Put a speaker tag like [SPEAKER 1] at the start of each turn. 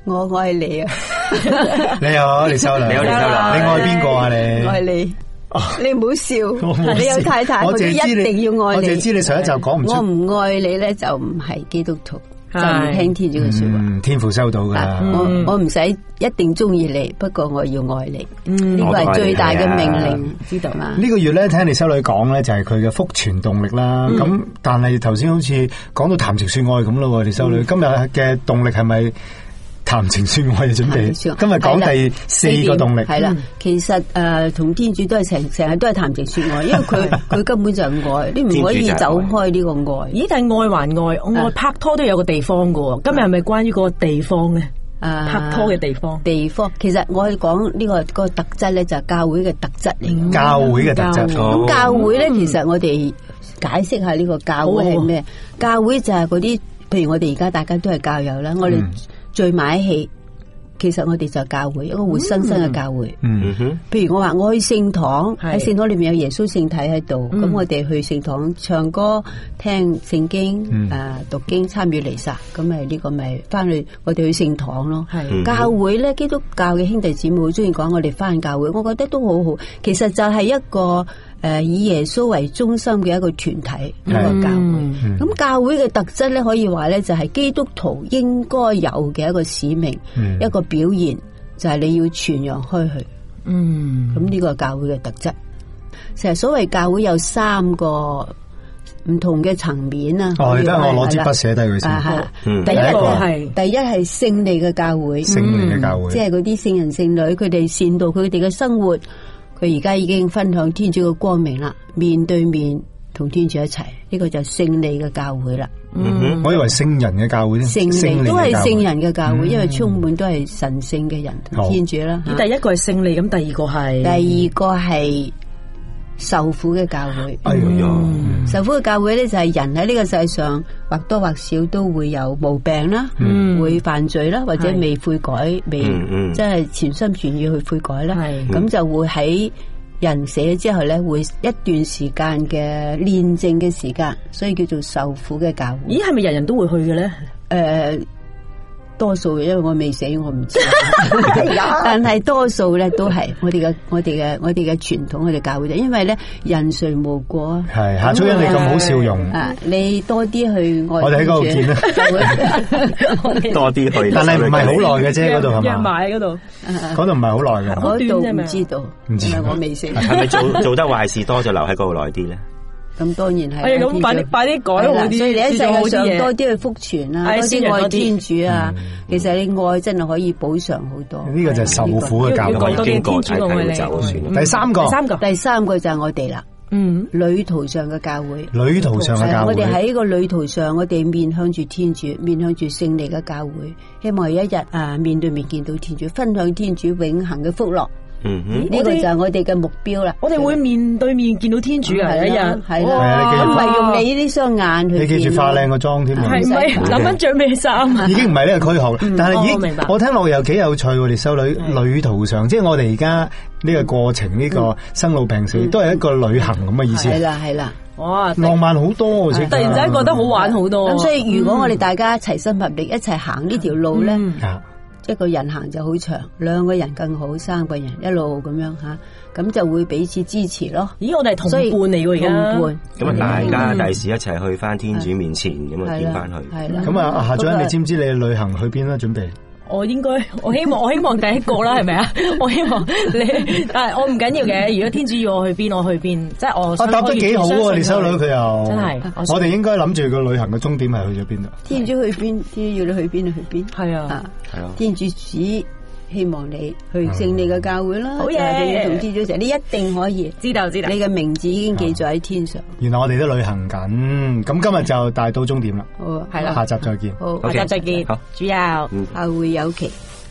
[SPEAKER 1] 我愛你啊！
[SPEAKER 2] 你好，李修女，
[SPEAKER 3] 你好，李修女，
[SPEAKER 2] 你愛邊個啊？你
[SPEAKER 1] 愛你。你唔好笑，你有太太，
[SPEAKER 2] 我
[SPEAKER 1] 一定要愛你。
[SPEAKER 2] 我淨係知你上一集講唔出。
[SPEAKER 1] 我唔愛你咧，就唔係基督徒，就唔聽天主嘅說話。
[SPEAKER 2] 天父收到噶啦。
[SPEAKER 1] 我唔使一定中意你，不過我要愛你。呢個係最大嘅命令，知道嘛？
[SPEAKER 2] 呢個月咧，聽你修女講咧，就係佢嘅福傳動力啦。咁但係頭先好似講到談情說愛咁咯，你修女今日嘅動力係咪？談情說愛嘅準備，今日講第4個動力
[SPEAKER 1] 係啦。其實同天主都係成日都係談情說愛，因為佢根本就係愛，你唔可以走開呢個愛。
[SPEAKER 4] 咦？但係愛還愛，愛拍拖都有個地方噶。今日係咪關於嗰個地方咧？拍拖嘅地方，
[SPEAKER 1] 其實我講呢個特質咧，就係教會嘅特質嚟。
[SPEAKER 2] 教會嘅特質，
[SPEAKER 1] 咁教會咧，其實我哋解釋下呢個教會係咩？教會就係嗰啲，譬如我哋而家大家都係教友啦，我哋聚埋一起，其實我哋就教會，一個活生生嘅教會。譬如我話我去聖堂，喺聖堂裏面有耶穌聖體喺度，咁我哋去聖堂唱歌、聽聖經、讀經、參與彌撒，咁咪呢個咪翻去我哋去聖堂咯。教會咧，基督教嘅兄弟姊妹好中意講我哋翻教會，我覺得都好好。其實就係一個以耶穌為中心嘅一個團體，一個教會。咁教會嘅特質咧，可以話咧就係基督徒應該有嘅一個使命，一個表現，就係你要傳揚開去。咁呢個教會嘅特質。其實所謂教會有3個唔同嘅層面啊。
[SPEAKER 2] 你得我攞支筆寫低佢先。
[SPEAKER 1] 第一係聖利嘅教會，
[SPEAKER 2] 聖利嘅教會，
[SPEAKER 1] 即係嗰啲聖人聖女，佢哋善道佢哋嘅生活。佢而家已經分享天主嘅光明啦，面對面同天主一齊，呢個就係聖利嘅教會啦。
[SPEAKER 2] 我以為聖人嘅教會咧，
[SPEAKER 1] 聖利都係聖人嘅教會，因為充滿都係神聖嘅人同天主啦。
[SPEAKER 4] 第一個係聖利，咁第二個係
[SPEAKER 1] 受苦嘅教會。受苦嘅教會咧就係人喺呢個世界上或多或少都會有毛病啦，會犯罪啦，或者未悔改，未即係全心全意去悔改啦，咁就會喺人死咗之後咧，會一段時間嘅煉淨嘅時間，所以叫做受苦嘅教會。
[SPEAKER 4] 咦，係咪人人都會去嘅咧？
[SPEAKER 1] 多數因為我未死，我唔知。但係多數咧都係我哋嘅傳統，我哋教會，因為咧人誰無過啊。
[SPEAKER 2] 係夏初因你咁好笑容，
[SPEAKER 1] 你多啲去愛。
[SPEAKER 2] 我哋喺嗰度見啦。
[SPEAKER 3] 多啲去，
[SPEAKER 2] 但係唔係好耐嘅啫，嗰度係嘛？
[SPEAKER 4] 約埋嗰度，
[SPEAKER 2] 嗰度唔係好耐嘅。
[SPEAKER 1] 嗰度唔知道，因為我未死。
[SPEAKER 3] 係咪做得壞事多就留喺嗰度耐啲咧？
[SPEAKER 1] 咁當然係。
[SPEAKER 4] 咁快啲改好啲，
[SPEAKER 1] 所以你喺世界上多啲去福傳啊，多啲愛天主啊。其實你愛真係可以補償好多。
[SPEAKER 2] 呢個就係受苦嘅教會。
[SPEAKER 3] 經過睇睇就算。
[SPEAKER 2] 第三個
[SPEAKER 1] 就係我哋啦。旅途上嘅教會。
[SPEAKER 2] 旅途上嘅教會。
[SPEAKER 1] 我哋喺個旅途上，我哋面向住天主，面向住聖利嘅教會，希望有一日面對面見到天主，分享天主永恆嘅福樂。呢個就係我哋嘅目標啦。
[SPEAKER 4] 我哋會面對面見到天主啊！一日
[SPEAKER 1] 係啦，唔係用你呢雙眼去。
[SPEAKER 2] 你記住化靚個妝添啊！
[SPEAKER 4] 係咪諗緊着咩衫啊？
[SPEAKER 2] 已經唔係呢個區號，但係我聽落又幾有趣喎！你修女旅途上，即係我哋而家呢個過程，呢個生老病死都係一個旅行咁嘅意思。
[SPEAKER 1] 係啦，
[SPEAKER 4] 哇！
[SPEAKER 2] 浪漫好多，突
[SPEAKER 4] 然之間覺得好玩好多。
[SPEAKER 1] 咁所以如果我哋大家齊心合力一齊行呢條路咧，一個人行就好長，2個人更好，3個人一路咁樣吓，咁就會彼此支持咯。
[SPEAKER 4] 咦，我哋係同伴嚟喎，而家
[SPEAKER 1] 同伴。
[SPEAKER 3] 咁啊，大家第時一齊去翻天主面前，咁啊見翻佢。
[SPEAKER 1] 係啦。
[SPEAKER 2] 咁啊，夏長，你知唔知你旅行去邊啦？準備？
[SPEAKER 4] 我希望第一個啦，係咪啊？我希望你，但係我唔緊要嘅。如果天主要我去邊，我去邊。即係我
[SPEAKER 2] 答得幾好喎，你修女佢又
[SPEAKER 4] 真係。
[SPEAKER 2] 我哋應該諗住個旅行嘅終點係去咗邊度？
[SPEAKER 1] 天主去邊，天主要你去邊就去邊。
[SPEAKER 4] 係啊，
[SPEAKER 3] 係啊。
[SPEAKER 1] 天主只希望你去聖利嘅教會啦。
[SPEAKER 4] 好嘢！
[SPEAKER 1] 你要同天主一齊，你一定可以。知道。你嘅名字已經記載喺天上。
[SPEAKER 2] 原來我哋都旅行緊，咁今日就大到終點啦。
[SPEAKER 1] 好，係啦，
[SPEAKER 2] 下集再見。
[SPEAKER 1] 好，
[SPEAKER 4] 下集再見。
[SPEAKER 3] 好，
[SPEAKER 4] 主佑，
[SPEAKER 1] 下會有期。